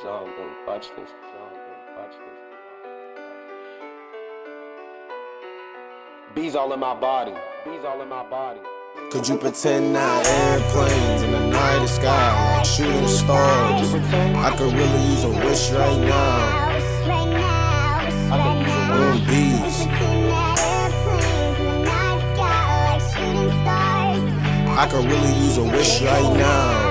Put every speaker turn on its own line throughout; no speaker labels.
Y'all don't watch this. Y'all don't watch this. Bees all in my body. Bees all in my body.
Could you pretend that airplanes in the night sky like shooting stars? I could really use a wish right now. Bees. I could really use a wish right now.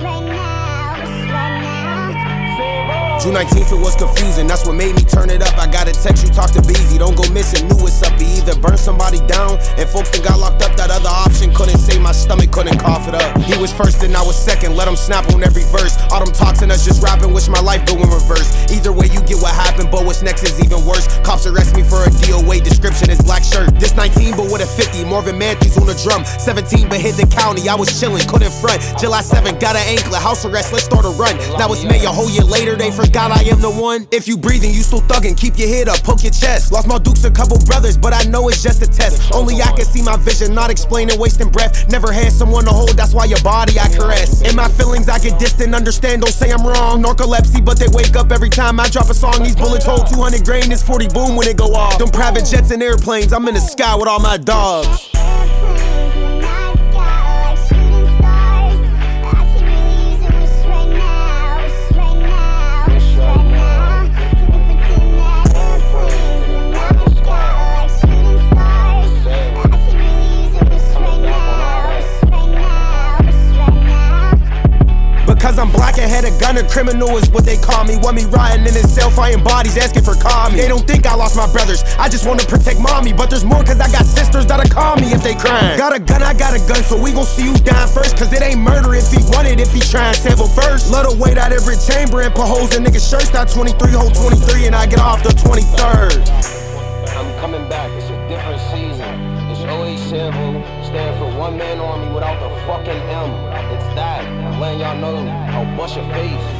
June 19th, it was confusing, that's what made me turn it up. I got a text, you talk to Beezy, don't go missing, knew what's up. He either burn somebody down, and folks that got locked up. That other option couldn't save my stomach, couldn't cough it up. He was first and I was second, let him snap on every verse. All them talks and us just rapping, wish my life go in reverse. Either way you get what happened, but what's next is even worse. Cops arrest me for a DOA, description is black shirt. This 19 but with a 50, Marvin Matthews on the drum. 17 but hit the county, I was chillin', couldn't front. July 7, got an anklet, house arrest, let's start a run. Now it's May, a whole year later, they forgot I am the one. If you breathing, you still thuggin', keep your head up, poke your chest. Lost my dukes, a couple brothers, but I know it's just a test. Only I can see my vision, not explaining, wasting breath. Never had someone to hold, that's why your body I caress. In my feelings I get distant, understand, don't say I'm wrong. Narcolepsy, but they wake up every time I drop a song. These bullets hold 200 grain, this 40 boom when it go off. Them private jets and airplanes, I'm in the sky with all my dogs. Cause I'm black and had a gun, a criminal is what they call me. Want me riding in his cell, fighting bodies, asking for call me. They don't think I lost my brothers, I just wanna protect mommy. But there's more cause I got sisters that'll call me if they crying. Got a gun, I got a gun, so we gon' see you down first. Cause it ain't murder if he want it, if he try and sample first. Let her wait out every chamber and put holes in niggas' shirts. Not 23, hold 23 and I get off the 23rd.
I'm coming back, it's a different season. It's always simple, stand for one man army without the fucking M. It's that, I'm letting y'all know I'll bust your face.